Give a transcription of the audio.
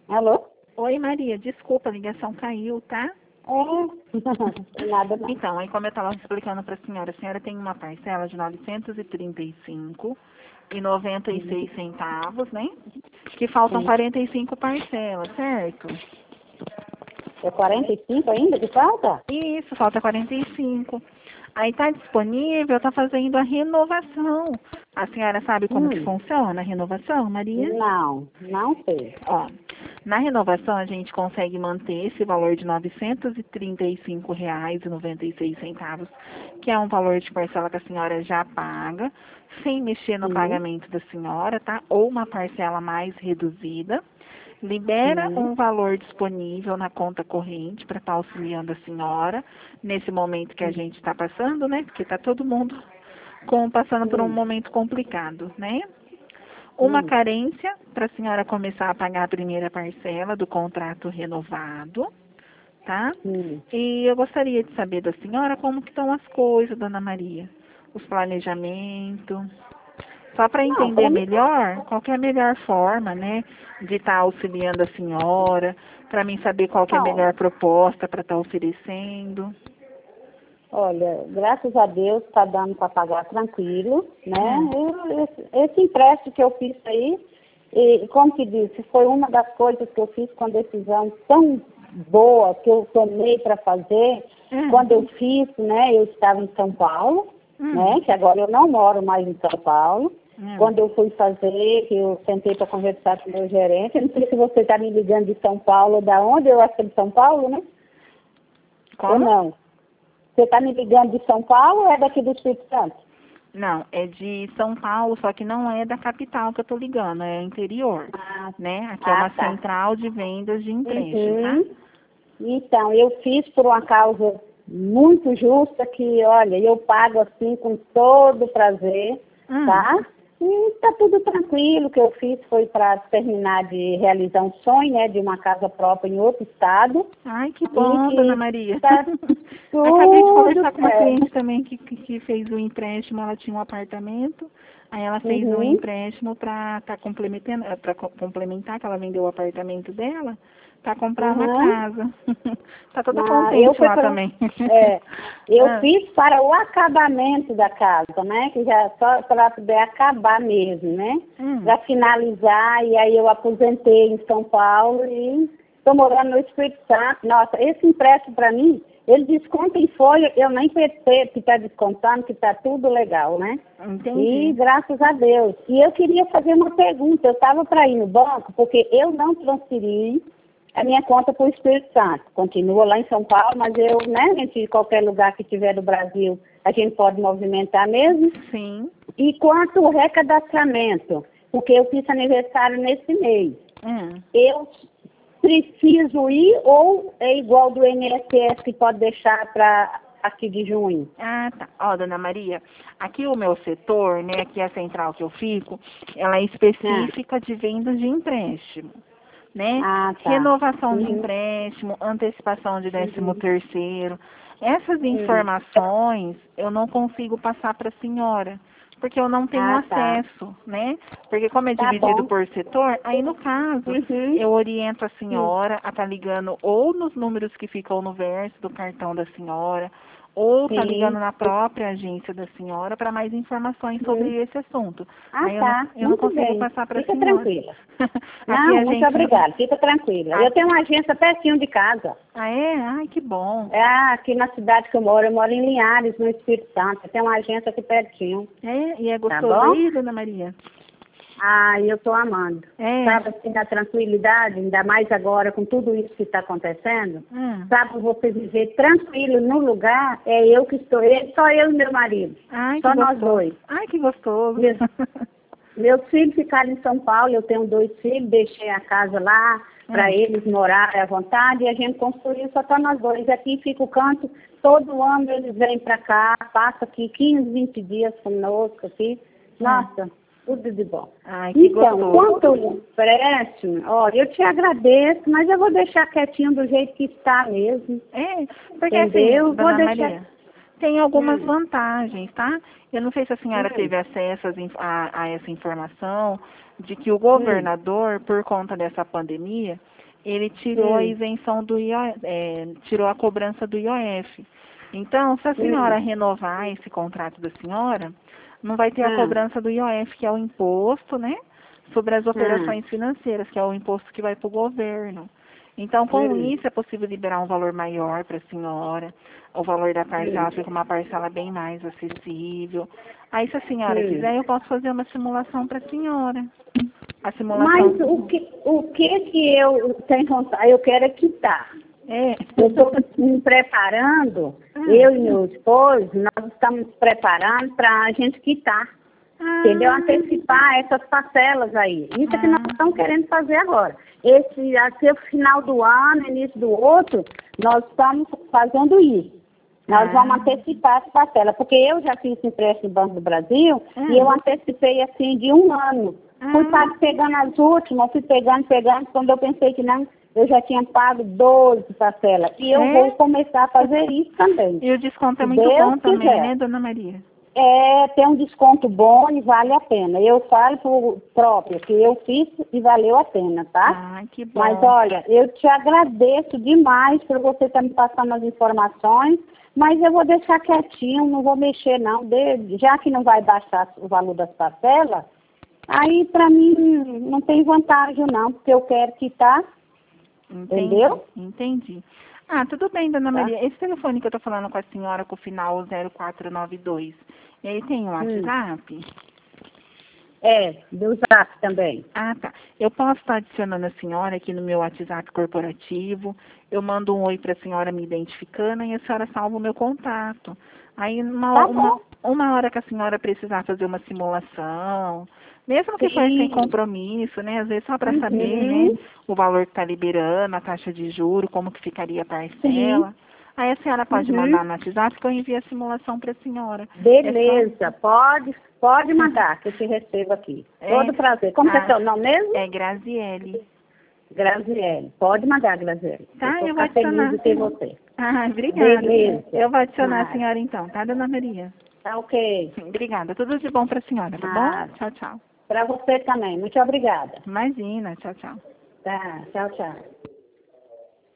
Alô? Oi, Maria, desculpa, a ligação caiu, tá? É, nada não. Então, aí como eu estava explicando para a senhora tem uma parcela de 935,96 centavos, né? Que faltam 45 parcelas, certo? É 45 ainda que falta? Isso, falta 45. Aí está disponível, está fazendo a renovação. A senhora sabe como que funciona a renovação, Maria? Não sei. Ó, na renovação a gente consegue manter esse valor de R$ 935,96, que é um valor de parcela que a senhora já paga, sem mexer no pagamento da senhora, tá? Ou uma parcela mais reduzida. Libera um valor disponível na conta corrente para estar auxiliando a senhora nesse momento que a gente está passando, né? Porque está todo mundo passando por um momento complicado, né? Uma carência para a senhora começar a pagar a primeira parcela do contrato renovado, tá? E eu gostaria de saber da senhora como que estão as coisas, dona Maria, os planejamentos. Só para entender melhor, qual que é a melhor forma, né, de estar auxiliando a senhora, para mim saber qual que é a melhor proposta para estar oferecendo. Olha, graças a Deus está dando para pagar tranquilo, né? Esse empréstimo que eu fiz aí, e, como que disse, foi uma das coisas que eu fiz com decisão tão boa que eu tomei para fazer. Quando eu fiz, né, eu estava em São Paulo, né? Que agora eu não moro mais em São Paulo. Quando eu fui fazer, que eu sentei para conversar com o meu gerente, eu não sei se você está me ligando de São Paulo, da onde? Eu acho que é de São Paulo, né? Como? Ou não? Você está me ligando de São Paulo ou é daqui do Espírito Santo? Não, é de São Paulo, só que não é da capital que eu estou ligando, é interior, né? Aqui é uma central de vendas de empréstimo, tá? Então, eu fiz por uma causa muito justa que, olha, eu pago assim com todo prazer, tá? E tá tudo tranquilo. O que eu fiz foi para terminar de realizar um sonho, né, de uma casa própria em outro estado. Ai, que bom, dona Maria. Tá Acabei de conversar com uma certo. cliente também que fez o empréstimo, ela tinha um apartamento, aí ela fez um empréstimo para complementar, que ela vendeu o apartamento dela, para comprar uma casa. Tá toda contente lá também. Eu fiz para o acabamento da casa, né? Que já só para poder acabar mesmo, né? Para finalizar, e aí eu aposentei em São Paulo e estou morando no Espírito Santo. Nossa, esse empréstimo para mim, ele desconta em folha, eu nem percebo que está descontando, que está tudo legal, né? Entendi. E graças a Deus. E eu queria fazer uma pergunta, eu estava para ir no banco, porque eu não transferi a minha conta para o Espírito Santo. Continua lá em São Paulo, mas eu, né, de qualquer lugar que tiver do Brasil, a gente pode movimentar mesmo. Sim. E quanto ao recadastramento, porque eu fiz aniversário nesse mês, eu preciso ir ou é igual do INSS que pode deixar para aqui de junho? Ah, tá. Ó, dona Maria, aqui o meu setor, né, aqui a central que eu fico, ela é específica de vendas de empréstimo, né? Renovação de empréstimo, antecipação de 13º. Essas informações eu não consigo passar para a senhora, porque eu não tenho acesso, né? Porque como é dividido por setor, aí no caso, eu oriento a senhora a estar ligando ou nos números que ficam no verso do cartão da senhora, ou tá ligando na própria agência da senhora para mais informações sobre esse assunto. Aí eu não consigo passar para a senhora. Fica tranquila. Não, muito obrigada. Fica tranquila. Eu tenho uma agência pertinho de casa. Ah, é? Ai, que bom. Aqui na cidade que eu moro em Linhares, no Espírito Santo. Tem uma agência aqui pertinho. E é gostoso aí, dona Maria? Eu estou amando. Sabe, assim, a tranquilidade, ainda mais agora com tudo isso que está acontecendo, sabe, você viver tranquilo no lugar, é eu que estou, só eu e meu marido. Só nós dois. Ai, que gostoso. Meus filhos ficaram em São Paulo, eu tenho 2 filhos, deixei a casa lá para eles morarem à vontade e a gente construiu, só tá nós dois. Aqui fica o canto, todo ano eles vêm para cá, passam aqui 15, 20 dias conosco aqui. Nossa, tudo de bom. Ai, que gostoso. Quanto ao empréstimo, eu te agradeço, mas eu vou deixar quietinho do jeito que está mesmo. Porque entendeu? assim, dona Maria, tem algumas vantagens, tá? Eu não sei se a senhora teve acesso a essa informação de que o governador, por conta dessa pandemia, ele tirou a isenção do tirou a cobrança do IOF. Então, se a senhora renovar esse contrato da senhora, não vai ter a cobrança do IOF, que é o imposto, né, sobre as operações financeiras, que é o imposto que vai para o governo. Então, com isso, é possível liberar um valor maior para a senhora. O valor da parcela fica uma parcela bem mais acessível. Aí, se a senhora quiser, eu posso fazer uma simulação para a senhora. A simulação... Mas o que eu tenho vontade? Eu quero é quitar. Eu estou me preparando, eu e meu esposo, nós estamos preparando para a gente quitar. Entendeu? Antecipar essas parcelas aí. Isso é que nós estamos querendo fazer agora. Até o final do ano, início do outro, nós estamos fazendo isso. Nós vamos antecipar as parcelas, porque eu já fiz empréstimo no Banco do Brasil e eu antecipei assim de 1 ano. Fui pegando as últimas, fui pegando, quando eu pensei que não, eu já tinha pago 12 parcelas. E eu vou começar a fazer isso também. E o desconto é muito bom também, né, Dona Maria? Tem um desconto bom e vale a pena. Eu falo por próprio, que eu fiz e valeu a pena, tá? Que bom. Mas olha, eu te agradeço demais por você estar me passando as informações, mas eu vou deixar quietinho, não vou mexer não, já que não vai baixar o valor das parcelas, aí para mim não tem vantagem não, porque eu quero quitar, entendeu? Entendi. Tudo bem, Dona Maria. Esse telefone que eu tô falando com a senhora, com o final 0492, ele tem um WhatsApp? Do Zap também. Tá. Eu posso estar adicionando a senhora aqui no meu WhatsApp corporativo, eu mando um oi para a senhora me identificando e a senhora salva o meu contato. Aí, uma hora que a senhora precisar fazer uma simulação, mesmo que for sem compromisso, né? Às vezes só para saber, né? O valor que está liberando, a taxa de juros, como que ficaria a parcela. Aí a senhora pode mandar no WhatsApp que eu envio a simulação para a senhora. Beleza, pode mandar, que eu te recebo aqui. Todo prazer. Como que é seu nome mesmo? É Graziele. Graziele. Pode mandar, Graziele. Eu vou adicionar. Feliz de ter você. Obrigada. Beleza. Eu vou adicionar a senhora então, tá, Dona Maria? Tá ok. Obrigada. Tudo de bom para a senhora, tá bom? Tchau, tchau. Para você também. Muito obrigada. Imagina. Tchau, tchau. Tá, tchau, tchau.